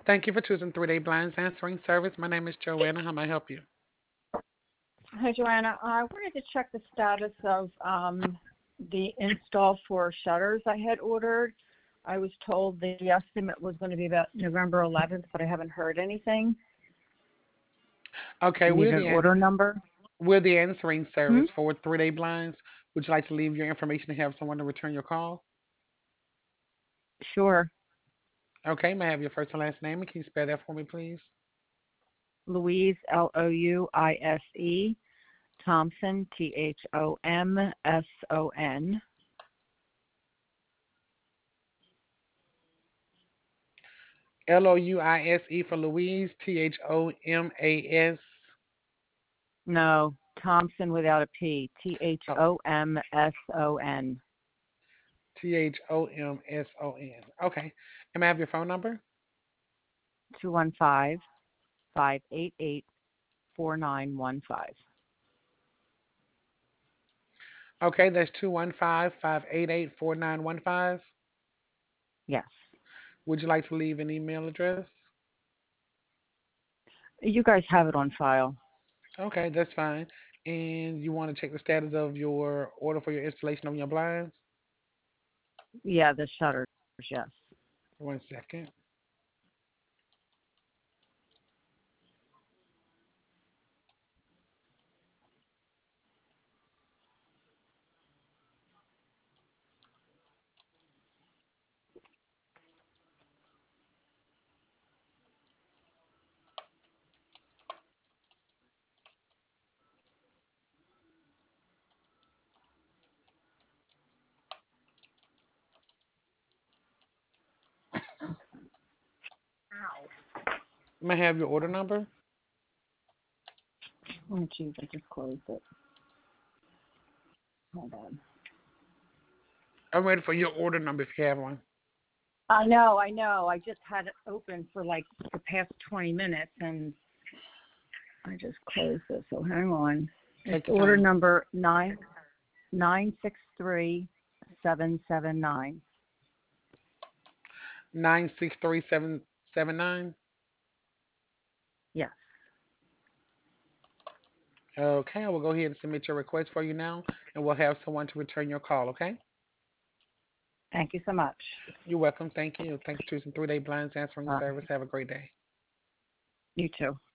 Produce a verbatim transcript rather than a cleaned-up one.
Thank you for choosing Three Day Blinds Answering Service. My name is Joanna. How may I help you? Hi, Joanna. I wanted to check the status of um, the install for shutters I had ordered. I was told the estimate was going to be about November eleventh, but I haven't heard anything. Okay, Do you we're need an the ans- order number? we're the answering Hmm? service for Three Day Blinds. Would you like to leave your information to have someone to return your call? Sure. Okay, may I have your first and last name? And can you spell that for me, please? Louise, L O U I S E, Thompson, T H O M S O N. L O U I S E for Louise, T H O M A S. No, Thompson without a P, T H Oh, O M S O N. T H O M S O N. Okay, and may I have your phone number? two one five, five eight eight, four nine one five. Okay, that's two one five, five eight eight, four nine one five. Yes. Would you like to leave an email address? You guys have it on file. Okay, that's fine. And you want to check the status of your order for your installation of your blinds? Yeah, the shutters, yes. One second. May I have your order number? Oh, geez, I just closed it. Hold on. I'm ready for your order number if you have one. I know, I know. I just had it open for like the past twenty minutes and I just closed it. So hang on. It's Take your order time. number nine nine six three seven seven nine. nine six three seven seven nine. Yes. Okay, I will go ahead and submit your request for you now, and we'll have someone to return your call, okay? Thank you so much. You're welcome. Thank you. Thank you for choosing Three Day Blinds Answering Uh, Service. Have a great day. you too.